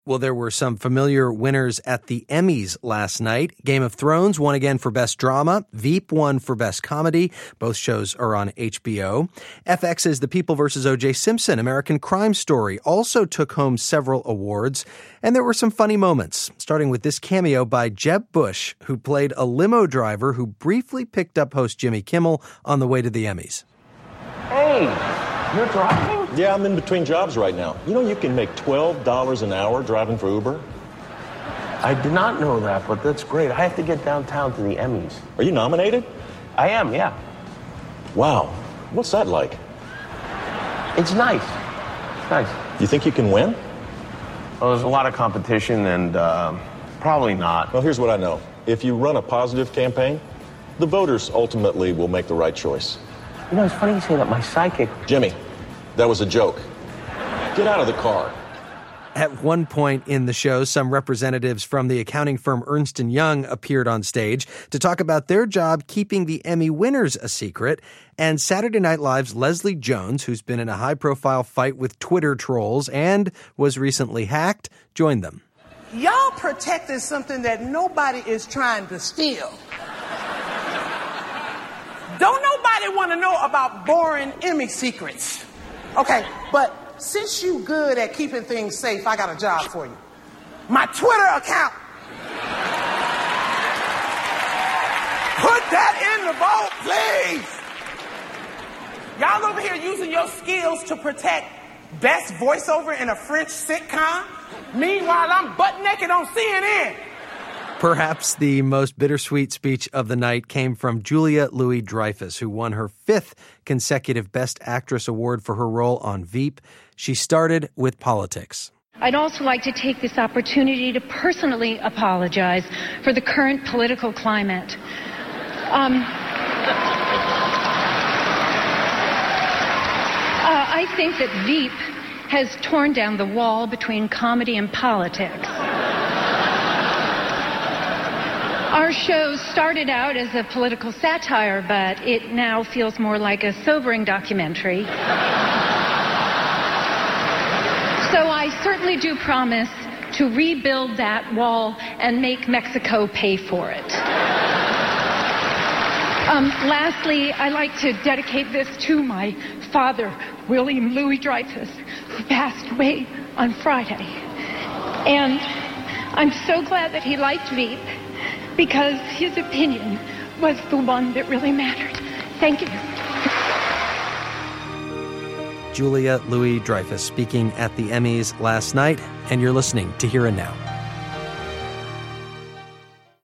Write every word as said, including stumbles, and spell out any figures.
Well, there were some familiar winners at the Emmys last night. Game of Thrones won again for Best Drama. Veep won for Best Comedy. Both shows are on H B O. F X's The People versus O J Simpson, American Crime Story, also took home several awards. And there were some funny moments, starting with this cameo by Jeb Bush, who played a limo driver who briefly picked up host Jimmy Kimmel on the way to the Emmys. Hey, you're driving? Yeah, I'm in between jobs right now. You know you can make twelve dollars an hour driving for Uber? I did not know that, but that's great. I have to get downtown to the Emmys. Are you nominated? I am, yeah. Wow. What's that like? It's nice. It's nice. You think you can win? Well, there's a lot of competition, and uh, probably not. Well, here's what I know. If you run a positive campaign, the voters ultimately will make the right choice. You know, it's funny you say that. My psychic... Jimmy, that was a joke. Get out of the car. At one point in the show, some representatives from the accounting firm Ernst and Young appeared on stage to talk about their job keeping the Emmy winners a secret. And Saturday Night Live's Leslie Jones, who's been in a high-profile fight with Twitter trolls and was recently hacked, joined them. Y'all protected something that nobody is trying to steal. Don't nobody want to know about boring Emmy secrets. Okay, but since you good at keeping things safe, I got a job for you. My Twitter account. Put that in the vote, please. Y'all over here using your skills to protect best voiceover in a French sitcom. Meanwhile, I'm butt naked on C N N. Perhaps the most bittersweet speech of the night came from Julia Louis-Dreyfus, who won her fifth consecutive Best Actress award for her role on Veep. She started with politics. I'd also like to take this opportunity to personally apologize for the current political climate. Um, uh, I think that Veep has torn down the wall between comedy and politics. Our show started out as a political satire, but it now feels more like a sobering documentary. So I certainly do promise to rebuild that wall and make Mexico pay for it. Um, lastly, I'd like to dedicate this to my father, William Louis-Dreyfus, who passed away on Friday. And I'm so glad that he liked Veep, because his opinion was the one that really mattered. Thank you. Julia Louis-Dreyfus speaking at the Emmys last night, and you're listening to Here and Now.